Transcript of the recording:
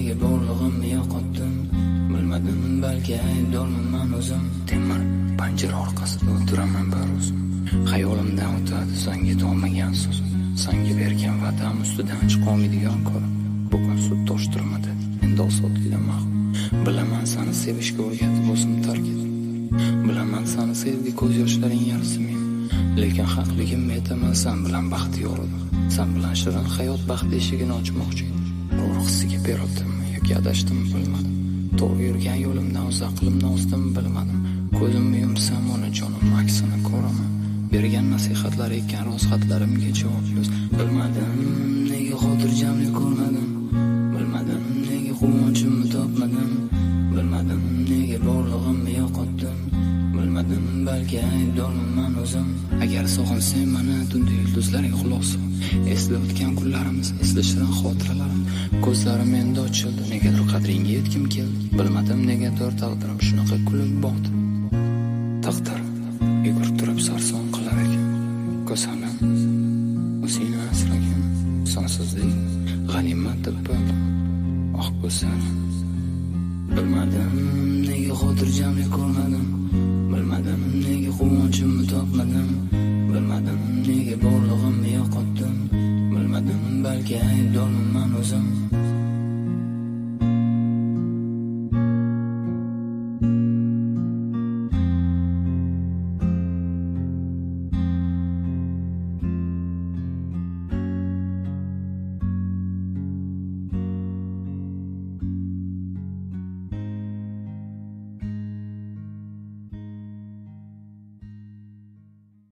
nega borlig'imni yo'qotdim. Bilmadim, balki aybdorman o'zim. Temir panjara orqasida o'tiraman bir o'zim. Xayolimdan o'tadi senga yetolmagan so'zim. Senga bergan va'dam ustidan chiqolmaydigan kor. Bugun sud toshtirmadi, endi osodlikdan mahrum. Bilaman seni sevishga o'rgatib o'zim tark etdim. Bilaman seni sevgi ko'z yoshlaring yarisi men. Lekin haqligimni aytaman, sen bilan baxtiyor edim. Sen bilan shirin hayot baxt eshigini ochmoqchi edim. To'g'ri hissiga berildim yoki adashdim bilmadim. To'g'ri yurgan yo'limdan uzoq qilimdan ozdim bilmadim. Ko'zimni yumsam onajonim aksini ko'raman. Bergan nasihatlar ekan ro'zxatlarimga javob yo'q. Bilmadim nega xotirjamlik ko'rmadim. Bilmadim nega quvonchimni topmadim. Bilmadim nega borlig'imni yo'qotdim. Bilmadim, balki aybdorman o'zim. Agar sog'insang mana tunda yulduzlarga xulos. Esla o'tgan kunlarimiz, esla shirin xotiralarimiz. Ko'zlarim endi ochildi, negadir qadringga yetkim keldi. Bilmadim negadir taqdirim shunaqa kulib boqdi. Taqdir yugurib turib sarson qilar ekan. Ko'sanim o'zingni asragin. Sonsizlik g'animat deb bildim. Oh ko'sanim. Bilmadim nega xotirjamlik ko'rmadim. Bilmadim nega quvonchimni topmadim. Bilmadim nega borlig'imni yo'qotdim. Bilmadim, balki aybdorman o'zim.